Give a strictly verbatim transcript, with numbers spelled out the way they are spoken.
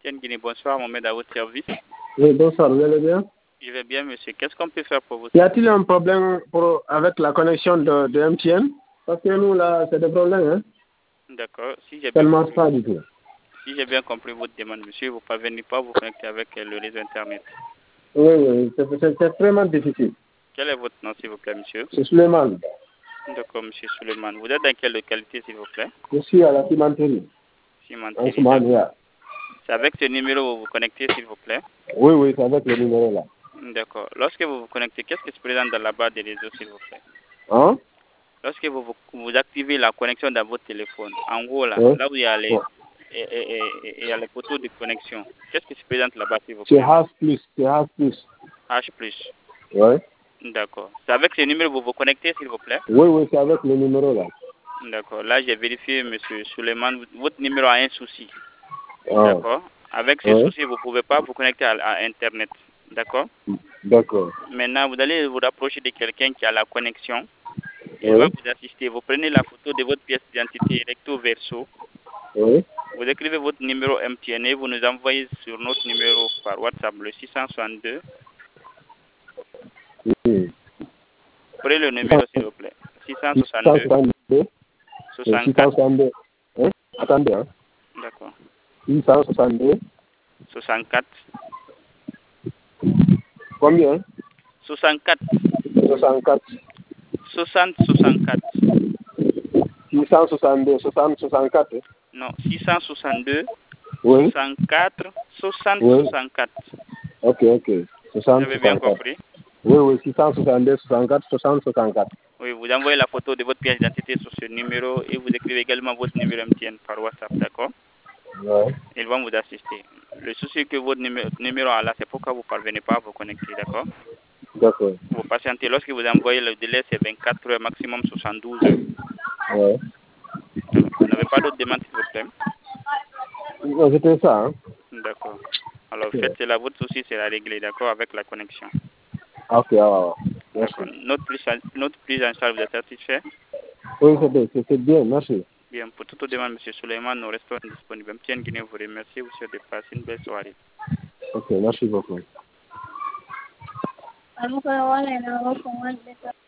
Tiens Guinée, bonsoir, Mohamed à votre service. Oui, bonsoir, vous allez bien? Je vais bien, monsieur. Qu'est-ce qu'on peut faire pour vous? Y a-t-il un problème pour, avec la connexion de, de M T N? Parce que nous, là, c'est des problèmes, hein? D'accord. Si j'ai Ça bien, ne marche pas du tout. si j'ai bien compris votre demande, monsieur, vous ne parvenez pas à vous connecter avec euh, le réseau Internet. Oui, oui, c'est c'est- c'est vraiment difficile. Quel est votre nom, s'il vous plaît, monsieur? C'est Suleiman. D'accord, monsieur Suleiman. Vous êtes dans quelle localité, s'il vous plaît? Je suis à la cimenterie. En Cimenterie. Somalia. C'est avec ce numéro que vous vous connectez, s'il vous plaît? Oui, oui, c'est avec le numéro là. D'accord. Lorsque vous vous connectez, qu'est-ce qui se présente dans la barre des réseaux, s'il vous plaît? Hein? Lorsque vous, vous, vous activez la connexion dans votre téléphone, en gros, là, Oui. là où il y a les, Oui. et, et, et- et il y a les photos de connexion, qu'est-ce qui se présente là-bas, s'il vous C'est plaît? H plus, c'est H plus. H plus. Oui. D'accord. C'est avec ce numéro que vous vous connectez, s'il vous plaît? Oui, oui, c'est avec le numéro là. D'accord. Là, j'ai vérifié, monsieur Suleiman, votre numéro a un souci. Ah. D'accord. Avec ce Oui. souci, vous ne pouvez pas vous connecter à, à Internet. D'accord. D'accord. Maintenant, vous allez vous rapprocher de quelqu'un qui a la connexion. Il Oui. va vous assister. Vous prenez la photo de votre pièce d'identité recto verso. Oui. Vous écrivez votre numéro M T N et vous nous envoyez sur notre numéro par WhatsApp, le six cent soixante-deux. Oui. Prenez le numéro, s'il vous plaît. six cent soixante-deux. six cent soixante-deux. Oui, soixante-quatre. six cent soixante-deux. Hein? Attendez, hein. D'accord. six cent soixante-deux. soixante-quatre. Combien? soixante-quatre. soixante-quatre. soixante, soixante-quatre. six cent soixante-deux, soixante, soixante-quatre. Non, six cent soixante-deux, Oui. soixante-quatre, soixante, Oui. soixante-quatre. Ok, ok. Vous soixante, avez bien soixante-quatre. compris? Oui, oui, six cent soixante-deux, soixante-quatre, soixante, soixante-quatre. Oui, vous envoyez la photo de votre pièce d'identité sur ce numéro et vous écrivez également votre numéro M T N par WhatsApp, d'accord? Ouais. Ils vont vous assister. Le souci que votre numéro, numéro a là, c'est pourquoi vous ne parvenez pas à vous connecter, d'accord? D'accord. Vous patientez. Lorsque vous envoyez le délai, c'est vingt-quatre heures, maximum soixante-douze heures. Ouais. Alors, vous n'avez pas d'autres demandes, s'il vous plaît? Non, c'était ça, hein? D'accord. Alors, Ouais. faites cela. Votre souci sera réglé, d'accord, avec la connexion. Ok, alors. Merci. D'accord. Notre prise, notre prise en charge, vous êtes satisfait? Oui, c'est bien, c'est bien, merci. Bien, pour toute demande, M. Suleiman, nous restons disponibles. M T N Guinée vous remercie. Vous souhaite de passer une belle soirée. Ok, merci beaucoup.